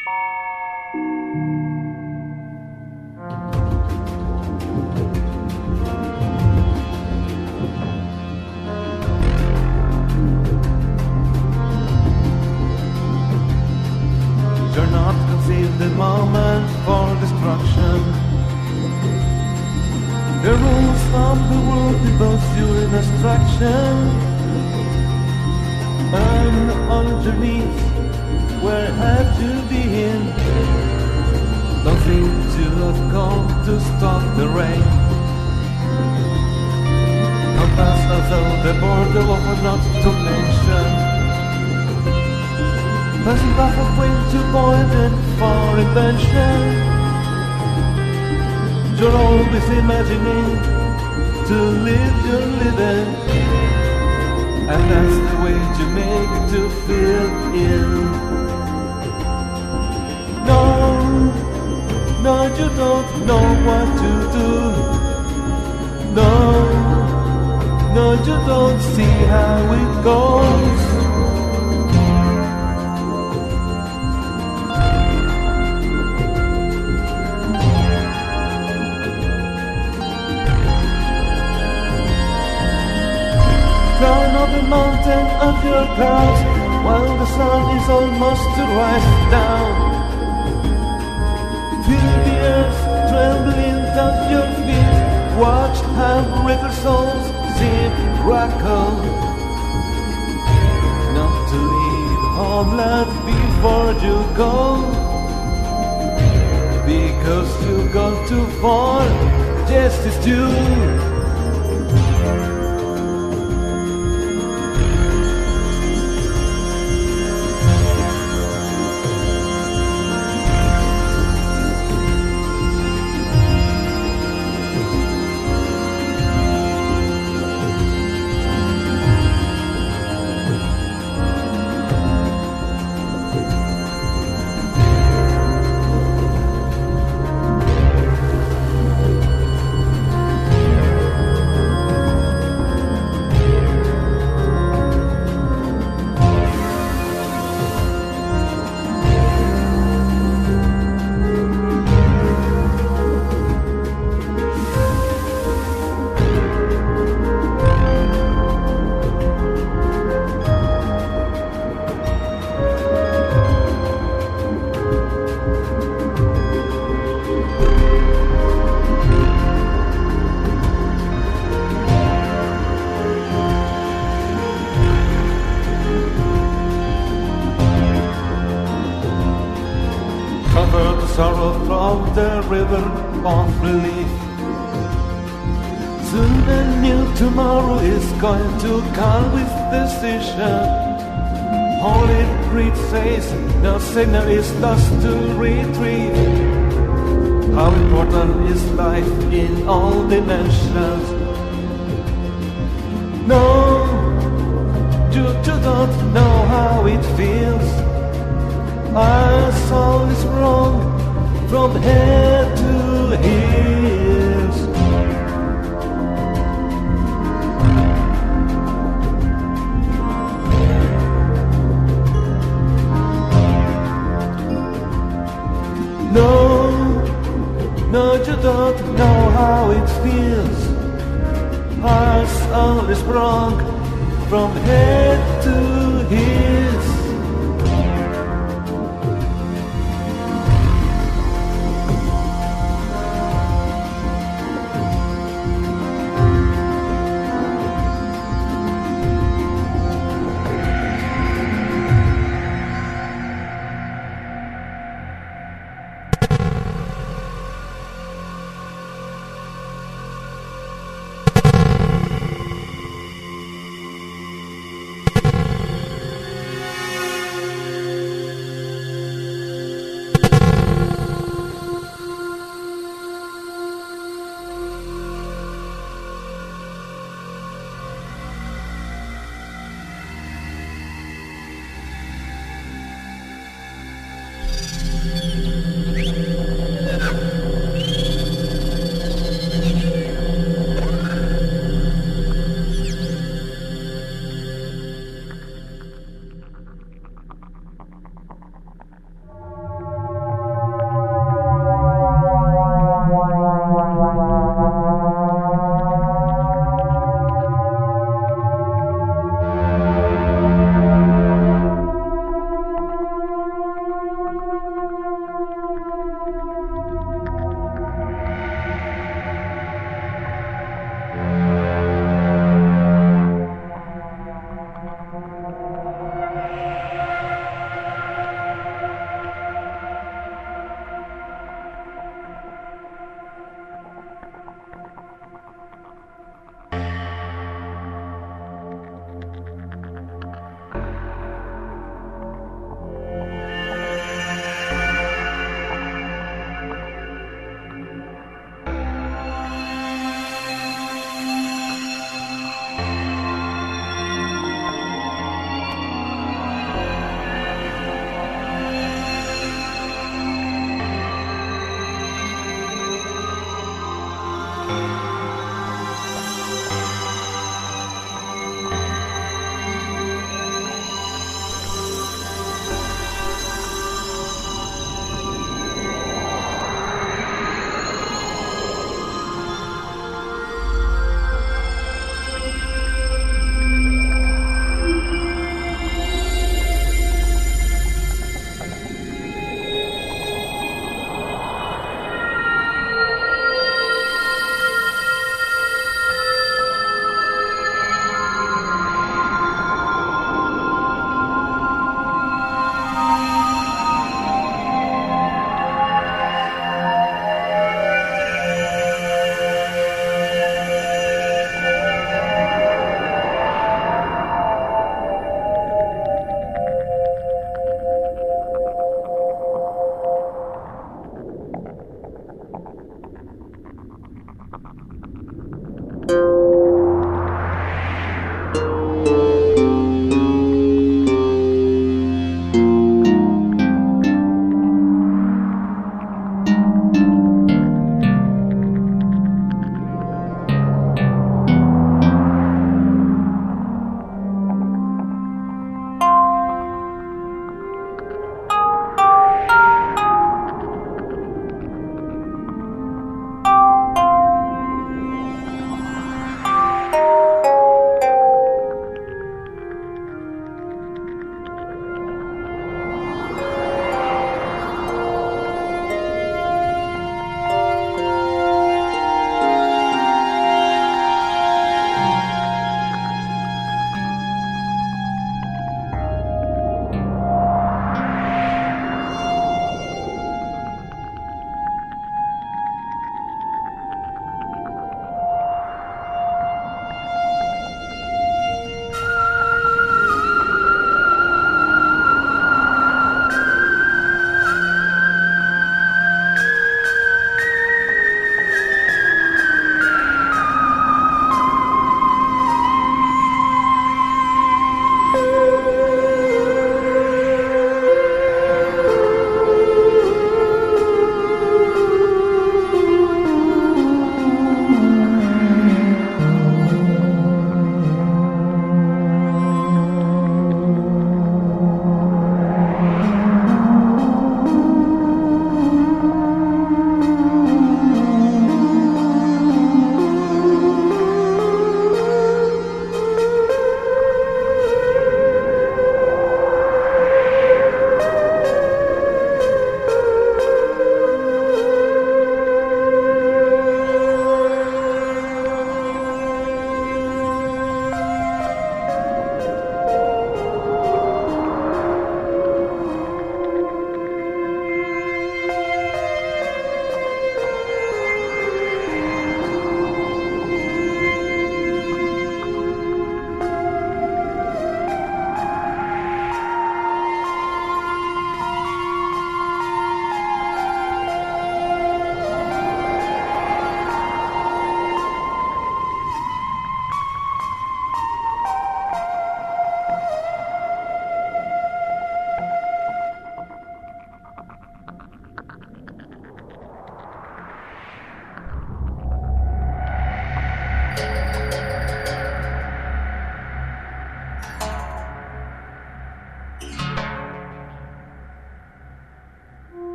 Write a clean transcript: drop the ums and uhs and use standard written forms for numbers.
You're not conceived the moment for destruction. The rules of the world devote you in destruction. And underneath, where have you been? Don't think you have come to stop the rain. Compass although the border offer not to mention. Passing off of way to point and for invention. You're always imagining to live your living, and that's the way you make to feel ill. No, no, you don't know what to do. No, no, you don't see how it goes. Crown of the mountain of your clouds, while the sun is almost to rise down. Feel the earth trembling at your feet. Watch how river souls seem crackle. Not to leave homeland before you go, because you gone too far. Justice due. Sorrow from the river of relief. Soon a new tomorrow is going to come with decision. Holy Creed says no sinner is lost to retrieve. How important is life in all dimensions? No, you don't know how it feels. Our soul is wrong from head to heels. No, no, you don't know how it feels. Our soul is wrong from head to heels.